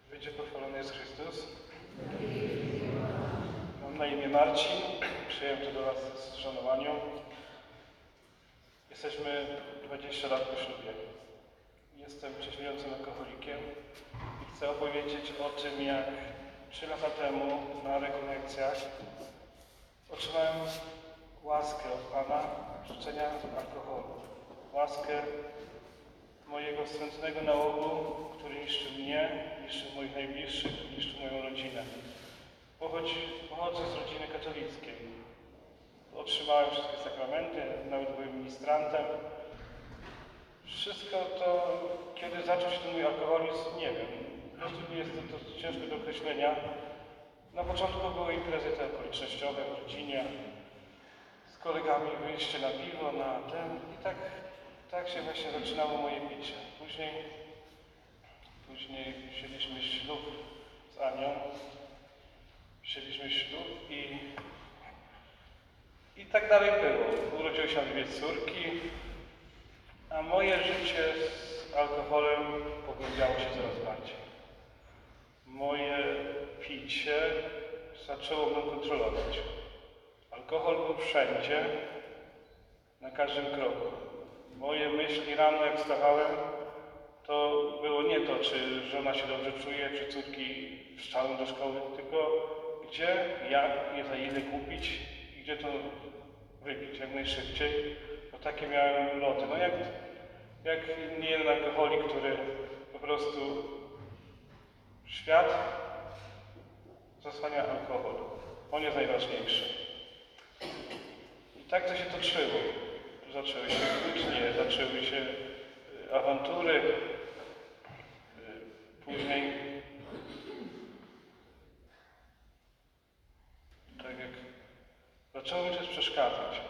Będzie pochwalony jest Chrystus. Mam na imię Marcin. Przyjąłem tu do Was z szanowaniem. Jesteśmy 20 lat po ślubie. Jestem trzeźwiejącym alkoholikiem i chcę opowiedzieć o tym, jak 3 lata temu na rekolekcjach otrzymałem łaskę od Pana rzucenia alkoholu. Łaskę mojego wstrętnego nałogu, który niszczy mnie, niszczy moich najbliższych, niszczy moją rodzinę. Pochodzę z rodziny katolickiej. Otrzymałem wszystkie sakramenty, nawet byłem ministrantem. Wszystko to, kiedy zaczął się ten mój alkoholizm, nie wiem. Po prostu jest to ciężko do określenia. Na początku były imprezy te okolicznościowe w rodzinie, z kolegami wyjście na piwo, na ten i tak się właśnie zaczynało moje picie. Później wzięliśmy ślub z Anią. Wzięliśmy ślub i tak dalej było. Urodziły się 2 córki, a moje życie z alkoholem pogłębiało się coraz bardziej. Moje picie zaczęło mną kontrolować. Alkohol był wszędzie, na każdym kroku. Moje myśli rano, jak wstawałem, to było nie to, czy żona się dobrze czuje, czy córki wszczały do szkoły, tylko gdzie, jak, je za ile kupić i gdzie to wypić jak najszybciej, bo takie miałem loty. No jak nie jeden alkoholik, który po prostu świat zasłania alkohol. On jest najważniejszy. I tak to się toczyło. Zaczęły się kłótnie, zaczęły się awantury. Później, tak jak zaczęło mi coś przeszkadzać.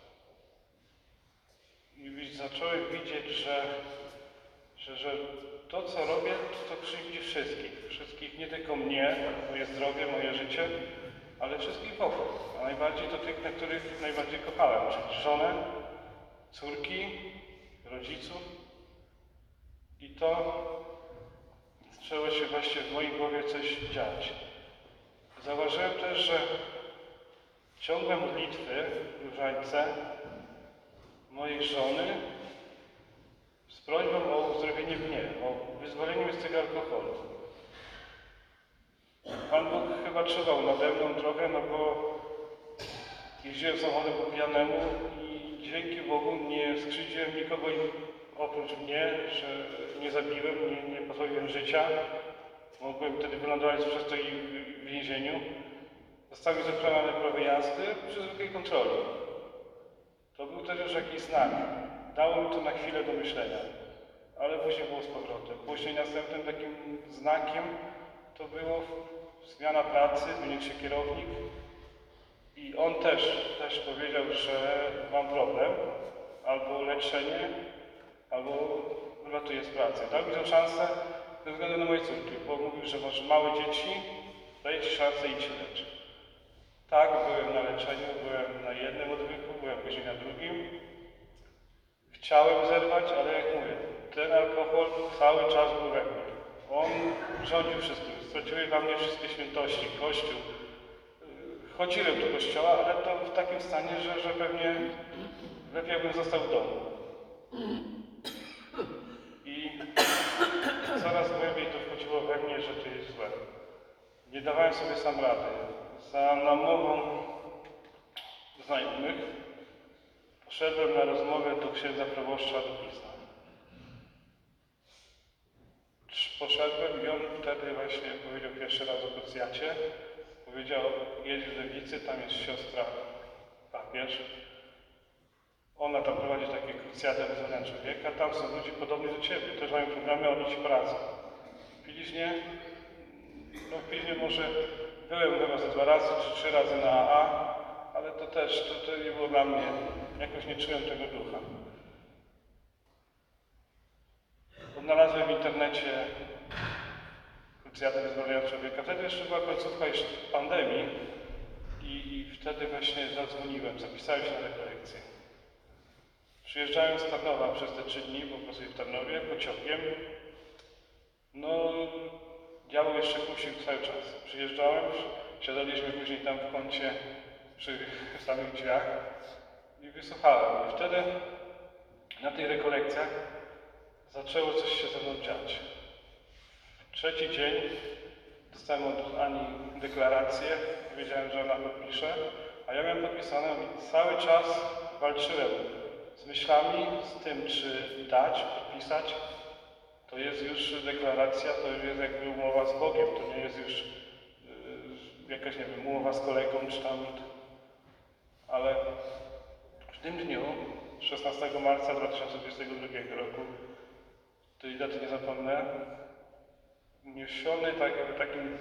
I zacząłem widzieć, że to, co robię, to krzywdzi wszystkich. Wszystkich, nie tylko mnie, moje zdrowie, moje życie, ale wszystkich wokół. A najbardziej to tych, na których najbardziej kochałem, czyli żonę, córki, rodziców. I to zaczęło się właśnie w mojej głowie coś dziać. Zauważyłem też, że ciągłe modlitwy w różańce mojej żony z prośbą o uzdrowienie mnie, o wyzwolenie mnie z tego alkoholu. Pan Bóg chyba czuwał nade mną trochę, no bo jeździłem samochodem po pijanemu i dzięki Bogu nie skrzywdziłem nikogo oprócz mnie, że nie zabiłem, nie pozbawiłem życia. Mogłem wtedy wylądować przez to i w więzieniu. Zostały mi zabrane prawo jazdy przy zwykłej kontroli. To był też już jakiś znak. Dało mi to na chwilę do myślenia, ale później było z powrotem. Później następnym takim znakiem to było zmiana pracy, zmienił się kierownik i on też powiedział, że mam problem, albo leczenie, albo wylatuję z pracy. Dał mi tę szansę ze względu na moje córki, bo mówił, że masz małe dzieci, daję ci szansę i ci lecz. Tak, byłem na leczeniu, byłem na jednym odwyku, byłem później na drugim. Chciałem zerwać, ale jak mówię, ten alkohol cały czas był we mnie. On rządził wszystkim. Straciły dla mnie wszystkie świętości, Kościół. Chodziłem do kościoła, ale to w takim stanie, że pewnie lepiej bym został w domu. I coraz głębiej to wchodziło we mnie, że to jest złe. Nie dawałem sobie sam rady. Za namową znajomych poszedłem na rozmowę do księdza proboszcza do Pisma. Poszedłem i on wtedy właśnie powiedział pierwszy raz o krucjacie. Powiedział, jedź w Lewicy, tam jest siostra papież. Ona tam prowadzi takie krucjaty wyzwolenia człowieka. Tam są ludzie podobni do ciebie, też mają programy, oni ci poradzą. Pilźnie, no w Pilźnie może byłem chyba ze 2 razy czy 3 razy na AA, ale to też, to nie było dla mnie, jakoś nie czułem tego ducha. Odnalazłem w internecie krucjatę wyzwolenia człowieka. Wtedy jeszcze była końcówka już pandemii i wtedy właśnie zadzwoniłem, zapisałem się na rekolekcję. Przyjeżdżałem z Tarnowa przez te 3 dni, bo pracuję w Tarnowie, pociągiem. No, działo jeszcze kusił cały czas. Przyjeżdżałem, siadaliśmy później tam w kącie przy samych drzwiach i wysłuchałem. I wtedy na tych rekolekcjach zaczęło coś się ze mną dziać. Trzeci dzień dostałem od Ani deklarację, wiedziałem, że ona podpisze, a ja miałem podpisane i cały czas walczyłem z myślami, z tym, czy dać, podpisać. To jest już deklaracja, to już jest jakby umowa z Bogiem, to nie jest już jakaś, nie wiem, umowa z kolegą czy tam. Ale w tym dniu, 16 marca 2022 roku, tej daty nie zapomnę, niesiony takim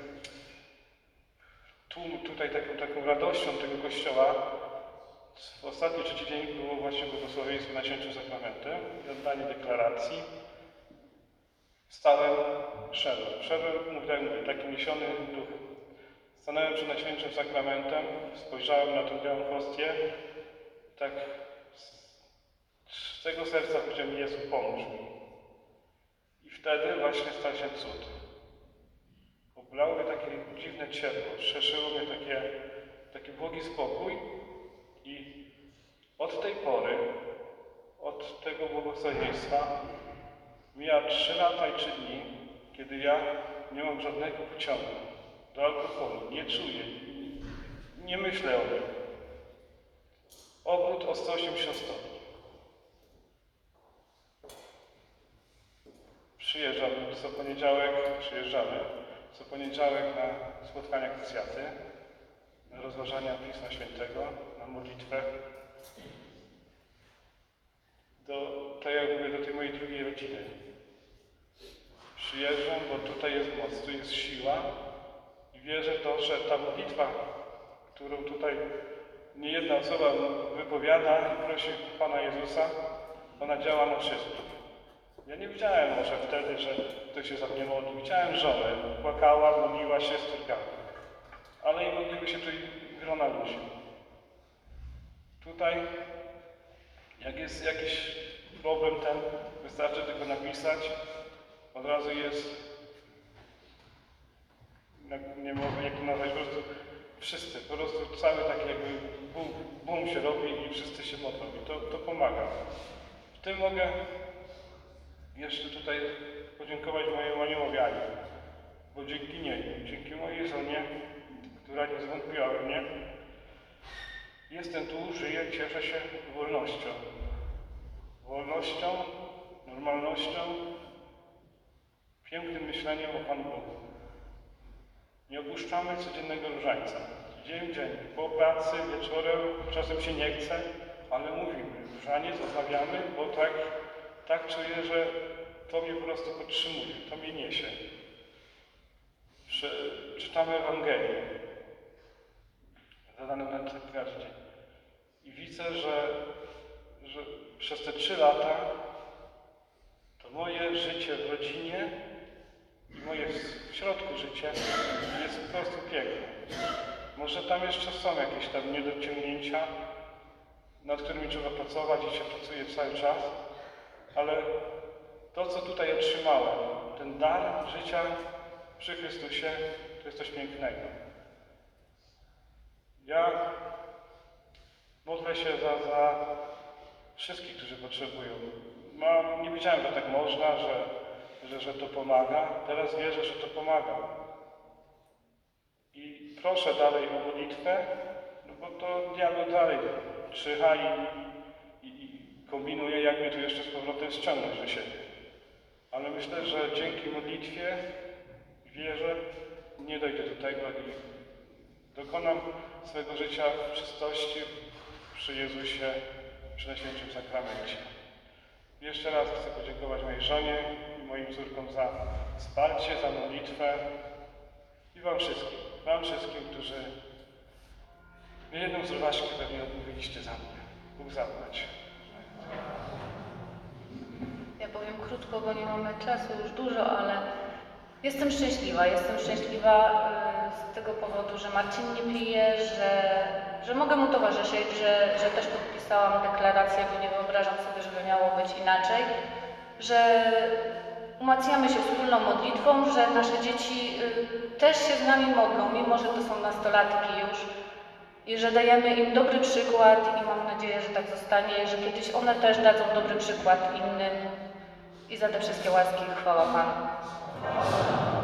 tłum, tutaj taką radością tego kościoła, w ostatni trzeci dzień było właśnie błogosławieństwo na Najświętszym Sakramentem i oddanie deklaracji. Wstałem, wszedłem, mówię, taki niesiony duchem. Stanąłem przed Najświętszym Sakramentem, spojrzałem na tą białą hostię i tak z tego serca powiedziałem: Jezu, pomóż mi. I wtedy właśnie stał się cud. Oblało mnie takie dziwne ciepło, przeszyło mnie taki błogi spokój i od tej pory, od tego błogosławieństwa mija 3 lata i 3 dni, kiedy ja nie mam żadnego pociągu do alkoholu, nie czuję, nie myślę o nim. Obrót o 180 stopni. Przyjeżdżamy co poniedziałek na spotkania krucjaty, na rozważania Pisma Świętego, na modlitwę. Tak jak mówię, do tej mojej drugiej rodziny. Przyjeżdżam, bo tutaj jest moc, tu jest siła i wierzę w to, że ta modlitwa, którą tutaj niejedna osoba wypowiada i prosi Pana Jezusa, ona działa na wszystkich. Ja nie widziałem może wtedy, że ktoś się za mnie modlił. Widziałem żonę, płakała, modliła się z córkami. Ale i modliły się tutaj grona ludzi. Tutaj, jak jest jakiś problem ten, wystarczy tylko napisać, od razu jest, nie mogę jak to nazwać, po prostu wszyscy, po prostu cały taki jakby boom się robi i wszyscy się modlą i to pomaga. W tym mogę jeszcze tutaj podziękować mojemu aniołowi Ani, bo dzięki niej, dzięki mojej żonie, która nie zwątpiła we mnie, jestem tu, żyję, cieszę się wolnością. Wolnością, normalnością, pięknym myśleniem o Panu Bogu. Nie opuszczamy codziennego różańca. Dzień w dzień, po pracy, wieczorem, czasem się nie chce, ale mówimy. Różaniec odmawiamy, bo tak czuję, że to mnie po prostu podtrzymuje, to mnie niesie. Czytamy Ewangelię, zadane na każdy dzień. I widzę, że przez te 3 lata to moje życie w rodzinie i moje w środku życie jest po prostu piękne. Może tam jeszcze są jakieś tam niedociągnięcia, nad którymi trzeba pracować i się pracuje cały czas, ale to, co tutaj otrzymałem, ten dar życia przy Chrystusie, to jest coś pięknego. Ja modlę się za wszystkich, którzy potrzebują. Nie wiedziałem, że tak można, że to pomaga. Teraz wierzę, że to pomaga. I proszę dalej o modlitwę, no bo to diabeł dalej czyha i kombinuje, jak mnie tu jeszcze z powrotem ściągnąć do siebie. Ale myślę, że dzięki modlitwie, wierze, nie dojdę do tego i dokonam swego życia w czystości przy Jezusie, przy Najświętszym Sakramencie. Jeszcze raz chcę podziękować mojej żonie i moim córkom za wsparcie, za modlitwę i Wam wszystkim, którzy niejedną z rozważki pewnie odmówiliście za mnie. Bóg zapłać. Ja powiem krótko, bo nie mamy czasu już dużo, ale jestem szczęśliwa. Jestem szczęśliwa z tego powodu, że Marcin nie pije, że mogę mu towarzyszyć, że też podpisałam deklarację, bo nie wyobrażam sobie, żeby miało być inaczej, że umacniamy się wspólną modlitwą, że nasze dzieci też się z nami modlą, mimo że to są nastolatki już. I że dajemy im dobry przykład i mam nadzieję, że tak zostanie, że kiedyś one też dadzą dobry przykład innym. I za te wszystkie łaski chwała Panu.